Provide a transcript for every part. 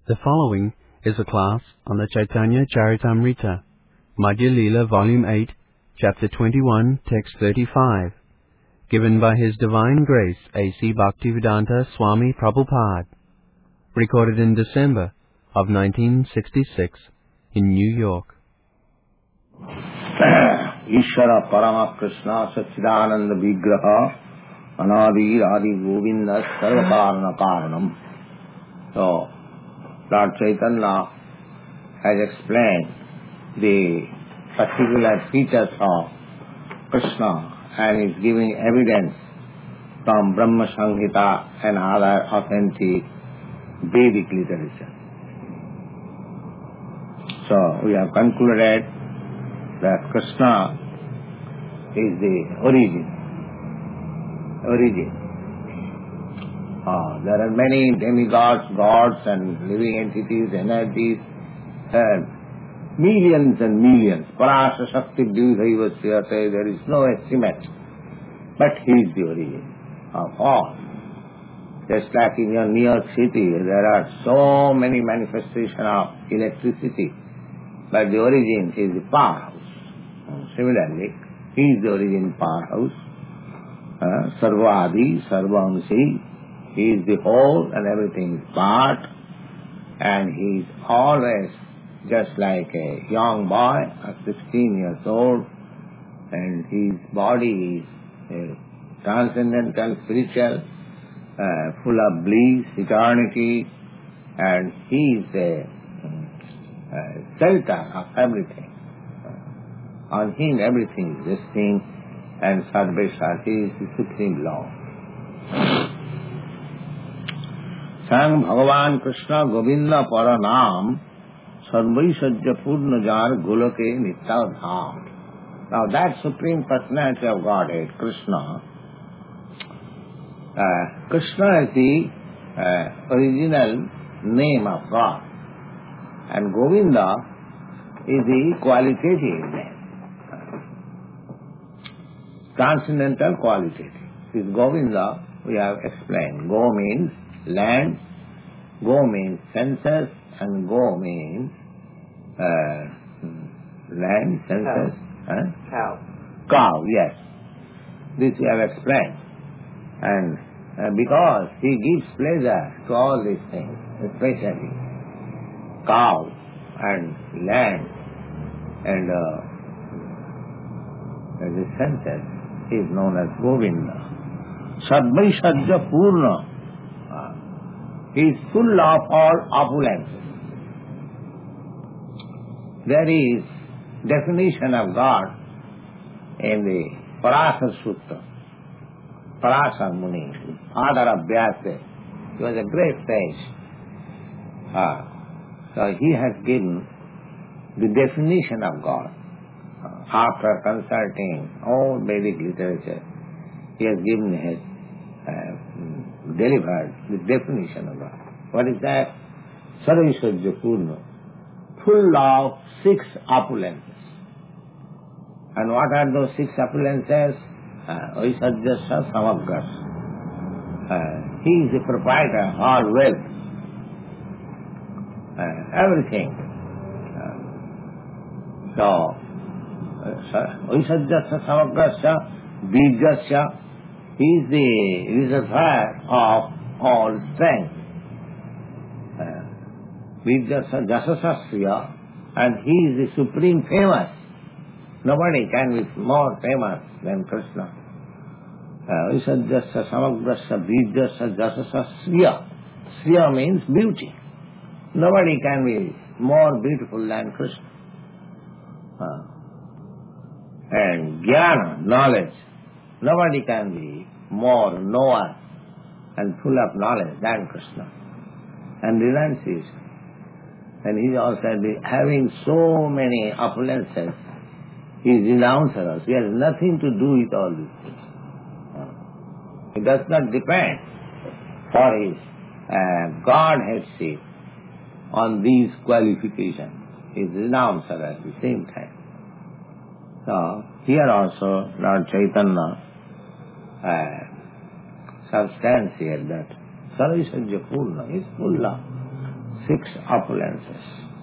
The following is a class on the Chaitanya Charitamrita, Madhya Leela Volume 8, Chapter 21, Text 35, given by His Divine Grace A.C. Bhaktivedanta Swami Prabhupada, recorded in December of 1966 in New York. Ishvara Parama Krishna Satchidananda Vigraha Anadi Adi Govinda Sarvakarana Karanam. So, Lord Chaitanya has explained the particular features of Krishna and is giving evidence from Brahma Samhita and other authentic Vedic literature. So we have concluded that Krishna is the origin. There are many demigods, gods and living entities, energies, and millions and millions. Parasa Shakti Dvivasya, there is no estimate. But He is the origin of all. Just like in your New York City, there are so many manifestations of electricity, but the origin is the powerhouse. Similarly, He is the origin powerhouse. Sarvadi, Sarvamsi, He is the whole and everything is part, and He is always just like a young boy of 16 years old, and His body is transcendental, spiritual, full of bliss, eternity, and He is the shelter of everything. On Him everything is destined, and Sarveshwar, He is the Supreme Lord. Sang Bhagavan Krishna Govinda Paranam Sarvaisajya Purna Jar Golake Nityadham. Now that Supreme Personality of Godhead, Krishna, Krishna is the original name of God, and Govinda is the qualitative name. Transcendental qualitative. This Govinda we have explained. Go means land, go means senses, and go means land, senses, cow, yes. This we have explained. And because He gives pleasure to all these things, especially cow and land and the senses, He is known as Govinda. Sadvaisajya Purna. He is full of all opulences. There is definition of God in the Parasa Sutta. Parasa Muni, father of Vyasa, he was a great sage. So he has given the definition of God. After consulting all Vedic literature, he has given his delivered the definition of God. What is that? Sarvaisajya Purna, full of 6 opulences. And what are those 6 opulences? Aisajyasya Samagrasa. He is the proprietor of all wealth, everything. So, Aisajyasya Samagrasa, Bijasya, He is the reservoir of all strength. Bijasya Jasasasya, and He is the supreme famous. Nobody can be more famous than Krishna. Aisajyasya Samagrasya Bijasya Jasasasya. Sriya means beauty. Nobody can be more beautiful than Krishna. And Jnana, knowledge. Nobody can be more knower and full of knowledge than Krishna. And renunciation. And He is also having so many opulences. He is renouncer also. He has nothing to do with all these things. He does not depend for His Godheadship on these qualifications. He is renouncer at the same time. So, here also Lord Chaitanya substantiate that Sarvaisajya Purna is full of 6 opulences.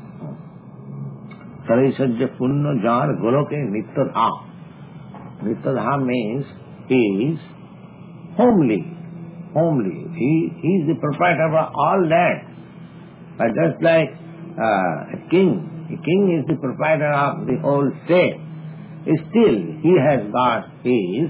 Sarisajya punna jar goloke nityadham. Nityadham means he is homely. He is the proprietor of all land. But just like a king is the proprietor of the whole state. Still, he has got his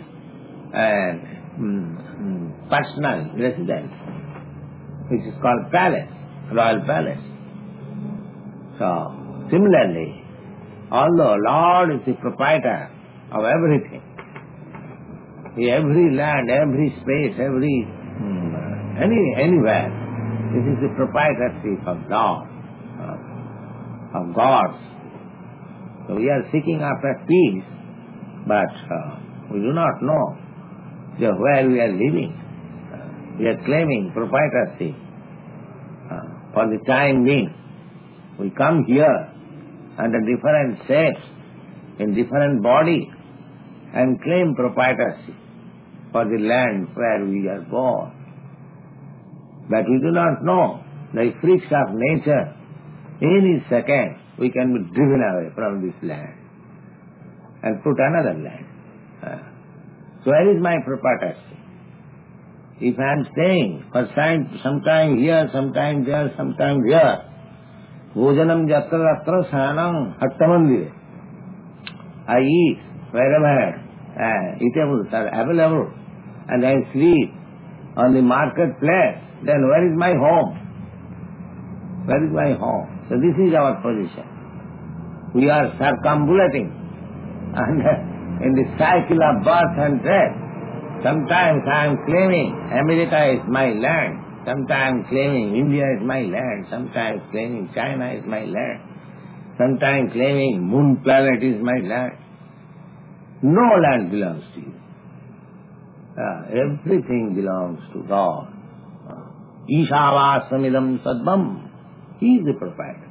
personal residence, which is called palace, royal palace. So, similarly, although Lord is the proprietor of everything, every land, every space, anywhere, this is the proprietorship of God, of gods. So we are seeking after peace, but we do not know where we are living. We are claiming proprietorship for the time being. We come here under different shapes, in different bodies, and claim proprietorship for the land where we are born. But we do not know the freaks of nature. Any second we can be driven away from this land and put another land. So where is my proprietorship? If I am staying for sometime here, sometime there, sometime here, bhojanam yatra yatra sanam hattamandire. I eat wherever eatables are available, and I sleep on the marketplace, then where is my home? Where is my home? So this is our position. We are circumambulating in the cycle of birth and death. Sometimes I am claiming America is my land. Sometimes claiming India is my land. Sometimes claiming China is my land. Sometimes claiming moon planet is my land. No land belongs to you. Everything belongs to God. Ishavāsamidam sadvam. He is the proprietor.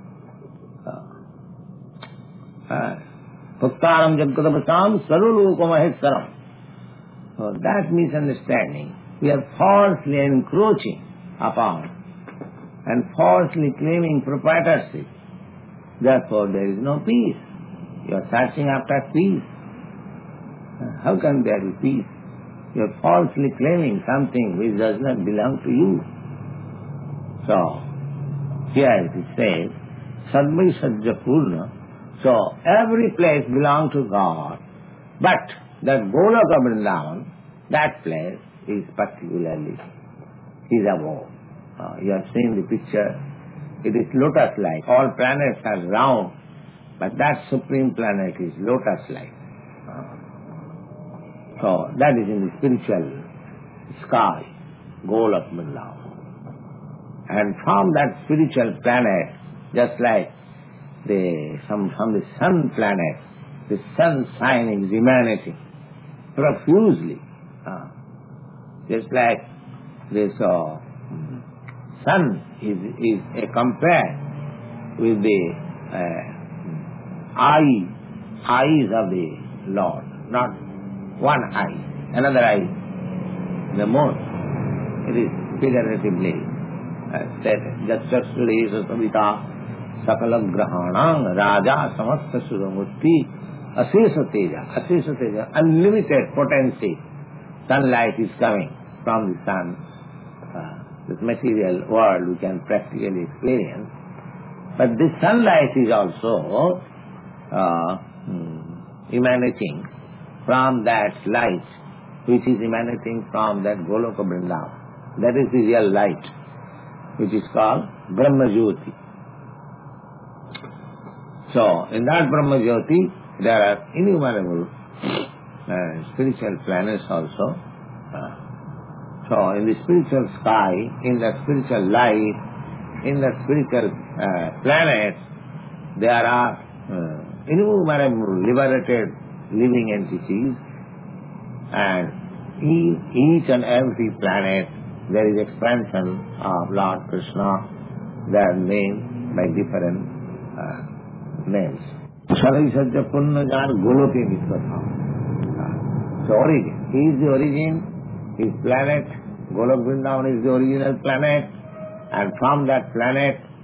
Bhaktaram jagadabasam sarulokamahesaram. So that misunderstanding, we are falsely encroaching upon and falsely claiming proprietorship. Therefore there is no peace. You are searching after peace. How can there be peace? You are falsely claiming something which does not belong to you. So, here it says, Sadmai Sajja Purna. So, every place belongs to God, but that Goloka Vrindavan, that place is particularly, is above. You have seen the picture. It is lotus-like. All planets are round, but that supreme planet is lotus-like. So, that is in the spiritual sky, Golak Vrindavan. And from that spiritual planet, just like from the sun planet, the sun shining emanating profusely. Just like this sun is compared with the eyes of the Lord, not one eye, another eye, the moon. It is figuratively said, Jachasuri Savita Sakala Grahanang Raja Samasta Sudamurti Asesa Teja, unlimited potency. Sunlight is coming from the sun. This material world we can practically experience. But this sunlight is also emanating from that light which is emanating from that Goloka Vrindavan. That is the real light, which is called Brahma Jyoti. So, in that Brahma Jyoti, there are innumerable spiritual planets also. So, in the spiritual sky, in the spiritual light, in the spiritual planets, there are innumerable liberated living entities, and each and every planet there is expansion of Lord Krishna. They are named by different names. Sarai Sajja Punna Jan Goloke Vitvata. So origin. He is the origin, his planet, Golok Vrindavan is the original planet, and from that planet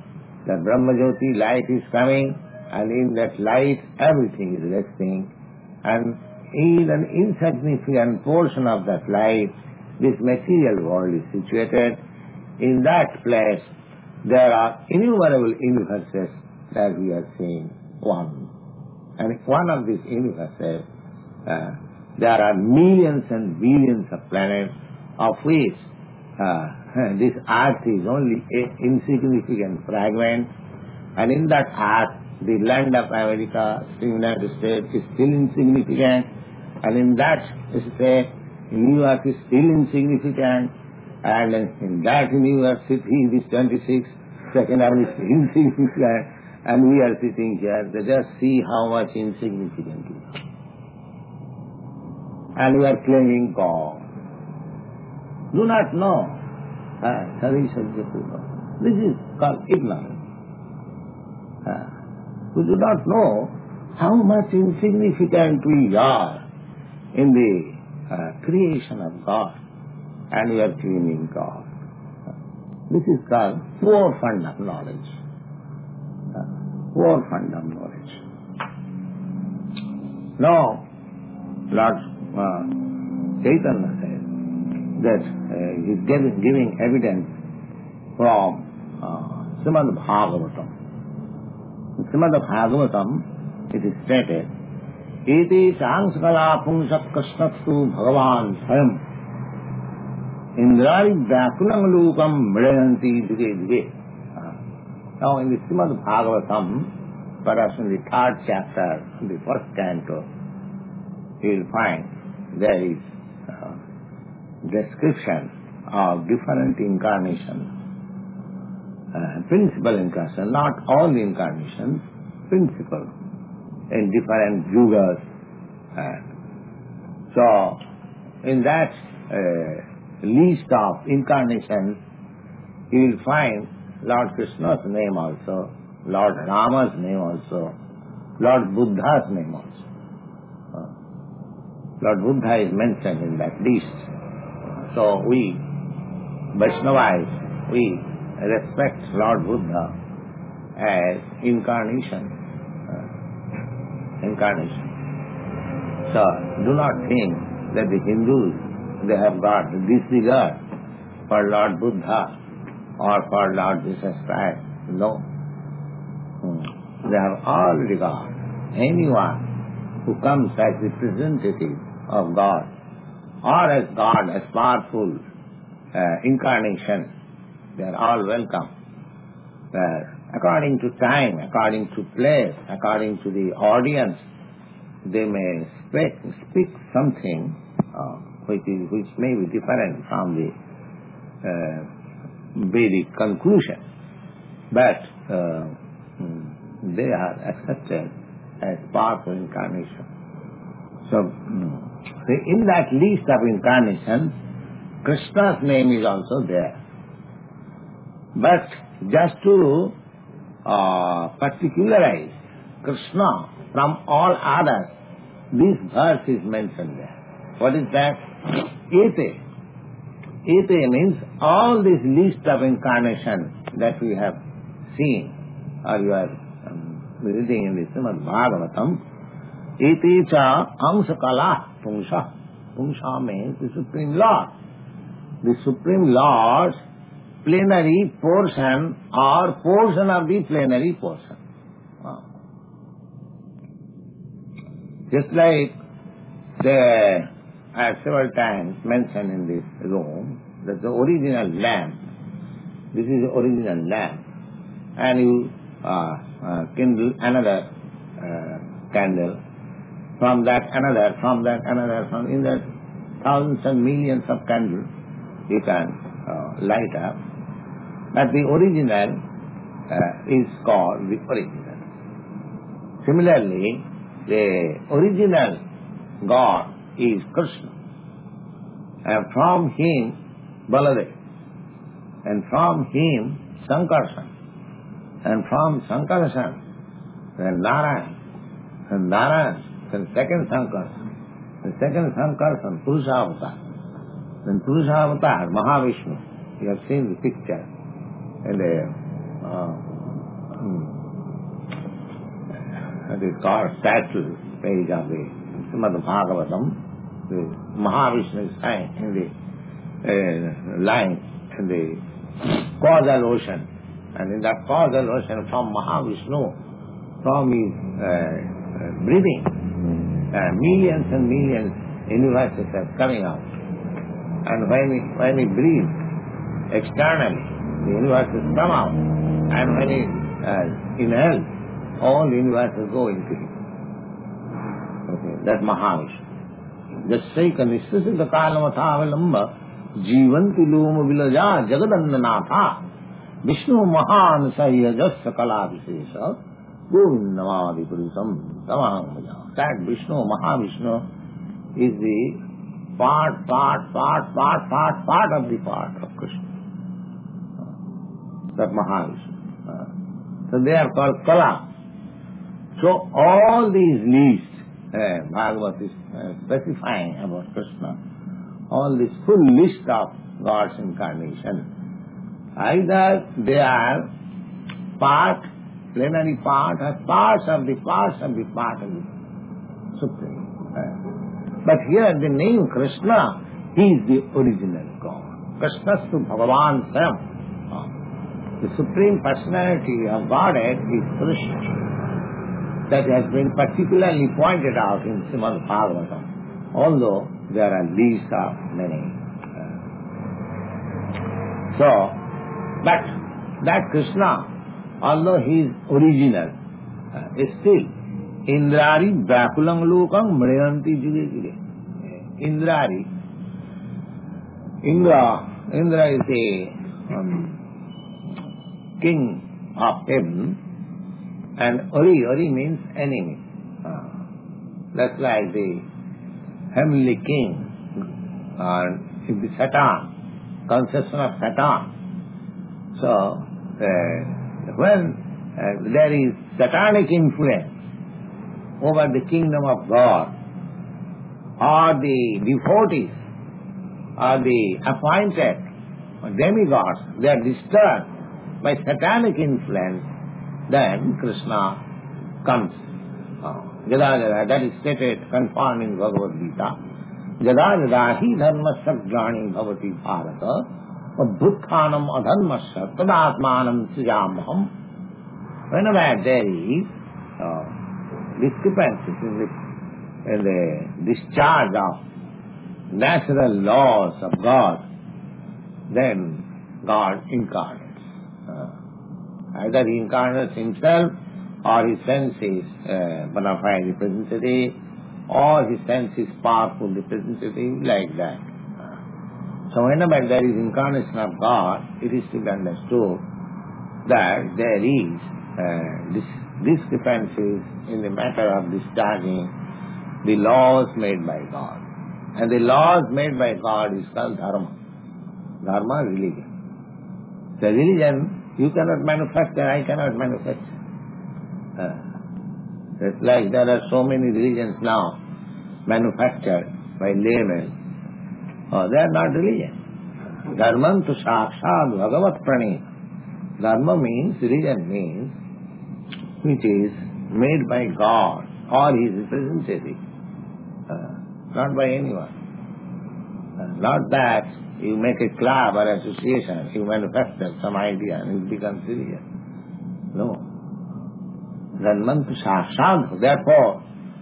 The Brahmajyoti light is coming, and in that light everything is resting, and in an insignificant portion of that light, this material world is situated. In that place, there are innumerable universes that we are seeing one. And one of these universes, there are millions and billions of planets, of which this earth is only an insignificant fragment. And in that earth, the land of America, the United States, is still insignificant. And in that state, New York is still insignificant. And in that university, this 26th second is insignificant. And we are sitting here, they just see how much insignificant it is. And we are claiming God. Do not know. This is called ignorance. We do not know how much insignificant we are in the creation of God. And we are claiming God. This is called poor fund of knowledge. Poor fund of knowledge. Now, Lord Chaitanya says that he is giving evidence from Srimad Bhagavatam. In Srimad Bhagavatam, it is stated, Iti Changsakala Pungsat Krishnatsu Bhagavan Swayam Indrari Vyakulam Lukam Mridanti Duge Duge. Now in the Srimad Bhagavatam, perhaps in the 3rd chapter, the 1st canto, you will find there is description of different incarnations, principal incarnation, not all the incarnations, principal, in different yugas. So, in that list of incarnations, you will find Lord Krishna's name also, Lord Rama's name also, Lord Buddha's name also. Lord Buddha is mentioned in that list. So we, Vaishnavas, we respect Lord Buddha as incarnation. So do not think that the Hindus, they have got disregard for Lord Buddha or for Lord Jesus Christ. No. They have all regard. Anyone who comes as representative of God or as God, as powerful incarnation, they are all welcome. According to time, according to place, according to the audience, they may speak something which may be different from the Vedic conclusion, but they are accepted as powerful incarnation. So, in that list of incarnations, Krishna's name is also there. But just to particularize Krishna from all others, this verse is mentioned there. What is that? Ete. Ete means all this list of incarnations that we have seen, or you are reading in the Srimad Bhagavatam. Ete cha amsakala pungsha. Pungsha means the Supreme Lord. The Supreme Lord's plenary portion or portion of the plenary portion. Just like I have several times mentioned in this room that the original lamp, this is the original lamp, and you kindle another candle, from that another, from in that thousands and millions of candles you can light up. But the original is called the original. Similarly, the original God is Krishna, and from him Baladev, and from him Sankarsana, and from Sankarsana then Narayan, and Narayan then second Sankarsana, the second Sankarsana Purusha-avatar, then Purusha-avatar Mahavishnu. You have seen the picture in the It is called title page of the Srimad Bhagavatam. The Mahavishnu is saying in the line in the causal ocean. And in that causal ocean from Mahavishnu, from his breathing, millions and millions universes are coming out. And when he breathes externally, the universes come out. And when he inhales, all the universes go into him. Okay, that's Mahavishnu. Jassai kanishasita kalamathavilamba jivanti loma vilaja jagadannanatha Vishnu mahan sayajas sakala visesha govindamadi purusam tamaham bhaja. That Vishnu, Mahavishnu, is the part of the part of Krishna. That Mahavishnu. So they are called Kala. So all these lists, Bhagavad is specifying about Krishna, all this full list of God's incarnation, either they are part, plenary part, or parts of the part of the Supreme. But here the name Krishna, he is the original God. Krishna to Bhagavan Swam. The Supreme Personality of Godhead is Krishna. That has been particularly pointed out in Srimad Bhagavatam, although there are lists of many. But that Krishna, although he is original, is still Indrari Vakulang Lokam Mriyanti Juge Juge. Indrari. Indra is the king of heaven, and Ori means enemy. That's like the heavenly king, or the Satan, conception of Satan. So, when there is satanic influence over the kingdom of God, or the devotees, or the appointed demigods, they are disturbed by satanic influence, then Krishna comes. Jada, that is stated, confirmed in Bhagavad Gita. Jada jada hi dharma sagrani bhavati bharata abhuthanam adharmasya tadatmanam sujamaham. Whenever there is discrepancies in the discharge of natural laws of God, then God incarnates. Either he incarnates himself, or he sends his bona fide representative, or he sends his powerful representative, like that. So whenever there is incarnation of God, it is to be understood that there is discrepancies in the matter of discharging the laws made by God. And the laws made by God is called dharma. Dharma, religion. The religion you cannot manufacture, I cannot manufacture. It's like there are so many religions now manufactured by laymen. They are not religion. Dharman tu sakshat bhagavat prani. Dharma means, religion means, which is made by God or his representative, not by anyone. Not that you make a club or association, you manufacture some idea and it becomes religion. No. Dharman tu sakshat. Therefore,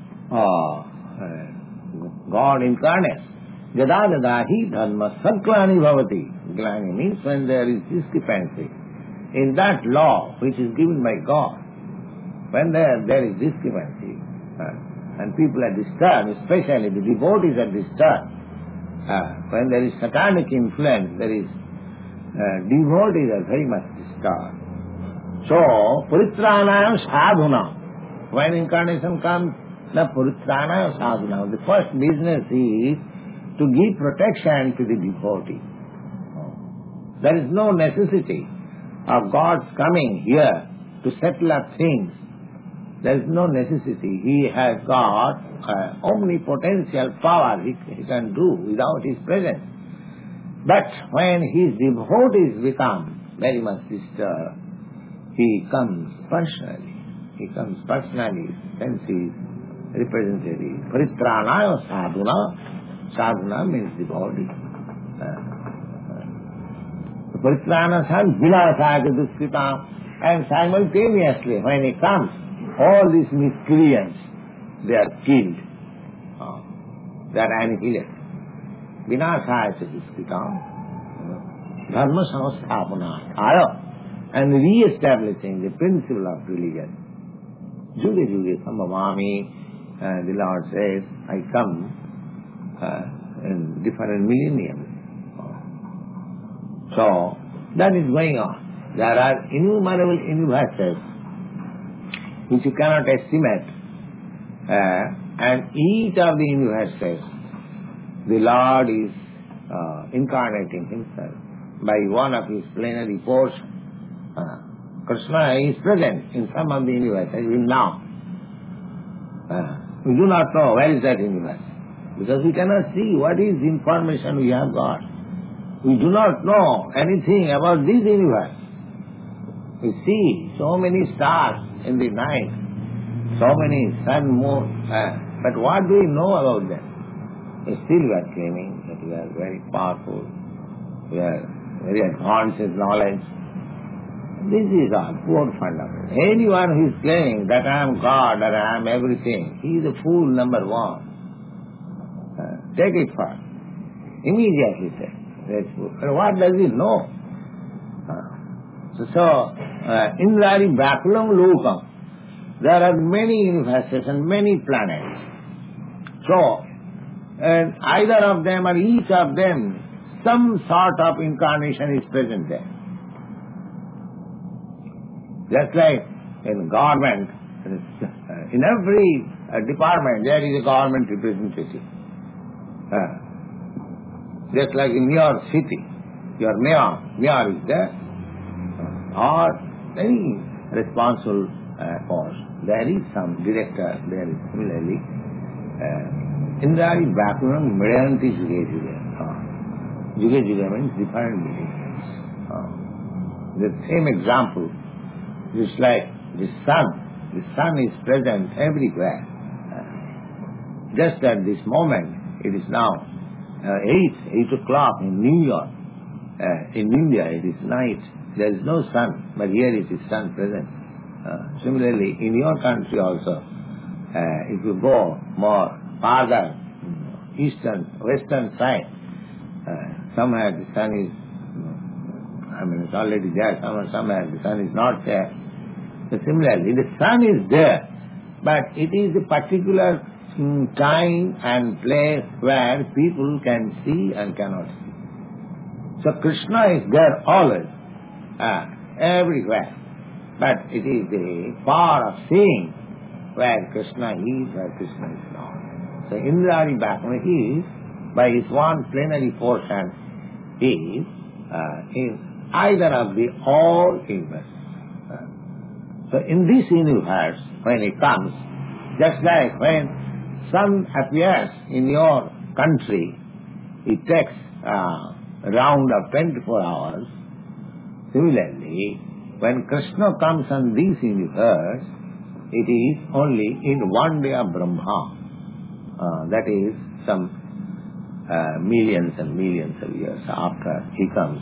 God incarnates. Jada jada hi dharma saglani bhavati. Glani means when there is discrepancy in that law which is given by God. When there is discrepancy and people are disturbed, especially the devotees are disturbed. When there is satanic influence, there is devotees are very much disturbed. So, Puritranaya sadhuna. When incarnation comes, the Puritranaya sadhuna. The first business is to give protection to the devotee. There is no necessity of God's coming here to settle up things. There is no necessity. He has got omnipotential power. He can do without his presence. But when his devotees become very much disturbed, He comes personally. He comes personally, since he is representative. Paritranaya sadhuna. Sadhana means the body. Paritrana sadhana vinasaya duskritam. And simultaneously, when he comes, all these miscreants, they are killed. They are annihilated. Vinasaya duskritam. Dharma samasthapanaya. And re-establishing the principle of religion. Yuge yuge sambhavami, the Lord says, I come in different millenniums. So, that is going on. There are innumerable universes which you cannot estimate. And each of the universes, the Lord is incarnating Himself by one of His plenary portions. Krishna is present in some of the universes even now. We do not know where is that universe, because we cannot see what is the information we have got. We do not know anything about this universe. We see so many stars in the night, so many sun, moon, but what do we know about them? Still we are claiming that we are very powerful, we are very advanced in knowledge. This is our poor fundamental. Anyone who is claiming that I am God or I am everything, he is a fool number one. Take it first. Immediately say, that's fool. But what does he know? Indradi Bakulam Lokam. There are many universes and many planets. So, and either of them or each of them, some sort of incarnation is present there. Just like in government, in every department there is a government representative. Just like in your city, your mayor is there, or any responsible post, there is some director, there is similarly. Indradi Vakulam Mridanti Juge Juge. Juge Juge means different meanings. The same example, just like the sun is present everywhere. Just at this moment, it is now 8 o'clock in New York. In India it is night, there is no sun, but here it is sun present. Similarly, in your country also, if you go more farther, western side, somewhere the sun is, it's already there, somewhere the sun is not there. So similarly, the sun is there, but it is a particular time and place where people can see and cannot see. So Krishna is there always, everywhere. But it is the power of seeing where Krishna is, where Krishna is not. So Indradi Bhakma is, by his one plenary portion, is in either of the all universes. So in this universe, when it comes, just like when sun appears in your country, it takes a round of 24 hours. Similarly, when Krishna comes on this universe, it is only in one day of Brahma. That is some millions and millions of years after he comes.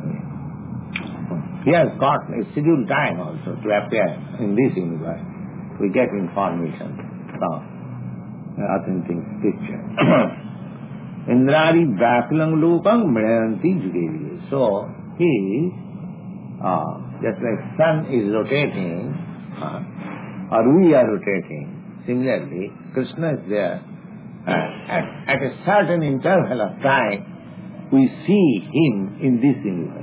He has got a scheduled time also to appear in this universe. We get information from authentic picture. Indradi Vakulam Lokam Mridanti Juge. So he, just like sun is rotating, or we are rotating, similarly, Krishna is there. At a certain interval of time, we see him in this universe.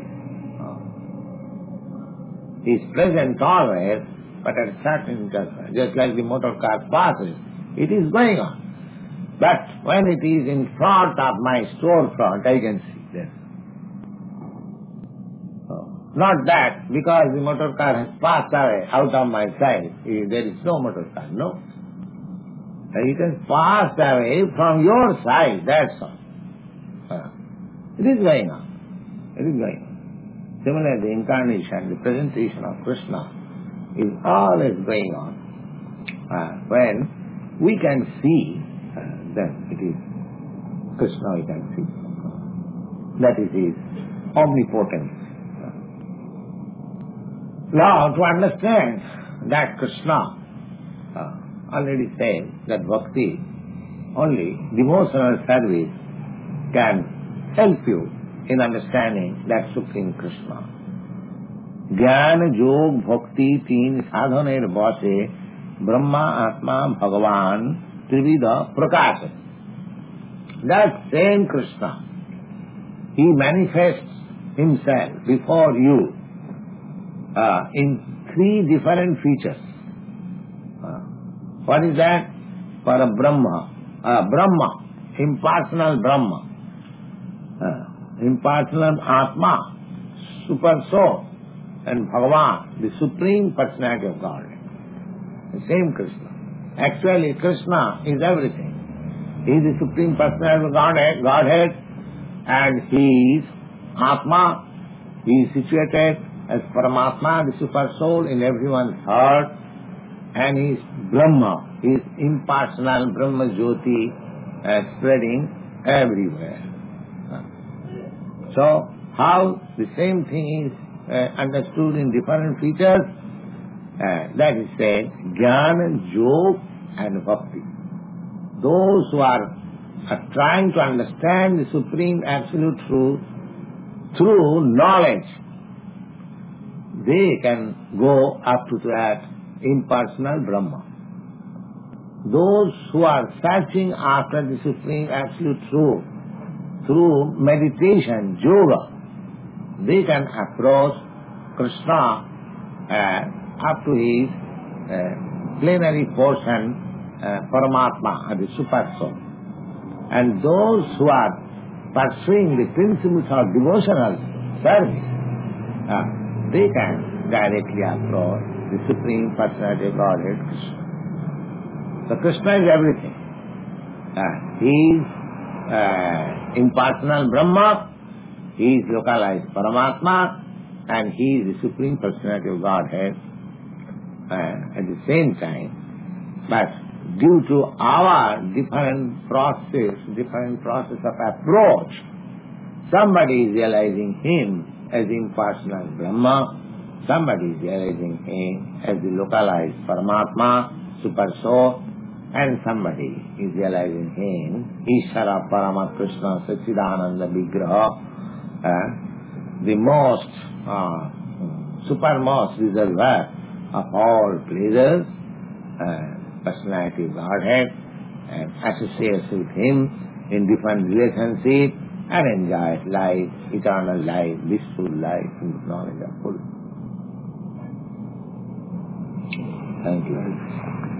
He is present always, but at a certain interval. Just like the motor car passes, it is going on. But when it is in front of my storefront, I can see this. Not that, because the motor car has passed away out of my sight, there is no motor car, no. It has passed away from your sight, that's all. It is going on. It is going on. Similarly, the incarnation, the presentation of Krishna is always going on. When we can see, then it is Krishna we can see. That is his omnipotence. Now, to understand that Krishna, already said that bhakti, only devotional service can help you in understanding that Supreme Krishna. Jnana, Yog, Bhakti, तीन साधनेर बसे Brahma, Atma, Bhagavan, Trivida, Prakasha. That same Krishna, he manifests himself before you in three different features. What is that? For a Brahma, impersonal Brahma, impersonal Atma, super soul, and Bhagavan, the Supreme Personality of Godhead. The same Krishna. Actually, Krishna is everything. He is the Supreme Personality of Godhead, and he is Atma. He is situated as Paramatma, the Super Soul, in everyone's heart, and he is Brahma. He is impersonal Brahma Jyoti, spreading everywhere. So, how the same thing is understood in different features? That is said, Jnana, Yog and Bhakti. Those who are trying to understand the Supreme Absolute Truth through knowledge, they can go up to that impersonal Brahma. Those who are searching after the Supreme Absolute Truth through meditation, yoga, they can approach Krishna up to his plenary portion, Paramatma, the Super Soul. And those who are pursuing the principles of devotional service, they can directly approach the Supreme Personality of Godhead, Krishna. So Krishna is everything. He is impersonal Brahma, he is localized Paramatma, and he is the Supreme Personality of Godhead at the same time. But due to our different process of approach, somebody is realizing him as impersonal Brahma, somebody is realizing him as the localized Paramatma, Super Soul, and somebody is realizing him, Ishara Parama Krishna Sachidananda Vigraha, the most, supermost reservoir of all pleasures, personality of Godhead, and associates with him in different relationships and enjoys life, eternal life, blissful life, in knowledge of full. Thank you.